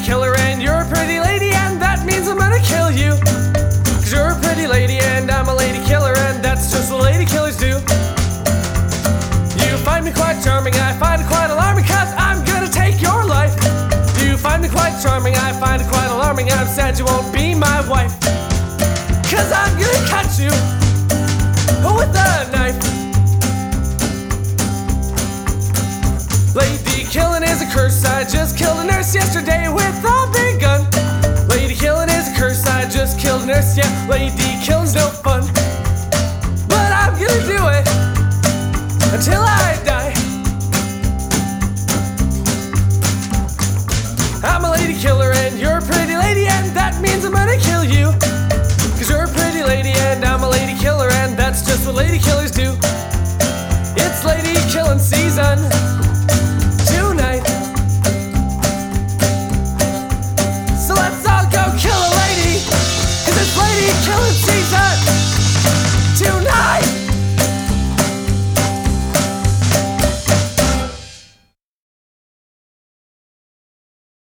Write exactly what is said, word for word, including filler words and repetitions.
killer and you're a pretty lady, and that means I'm gonna kill you. Cause you're a pretty lady and I'm a lady killer, and that's just what lady killers do. You find me quite charming, I find it quite alarming, cause I'm gonna take your life. You find me quite charming, I find it quite alarming, I'm sad you won't be my wife. Cause I'm gonna cut you with a knife. Lady killing is a curse, I just killed a nurse yesterday with a big gun. Lady killing is a curse, I just killed a nurse, yeah, lady killing's no fun. But I'm gonna do it until I die. I'm a lady killer and you're a pretty lady, and that means I'm gonna kill you. Cause you're a pretty lady and I'm a lady killer, and that's just what lady killers do. It's lady killing season tonight. So let's all go kill a lady, cause it's lady killing season.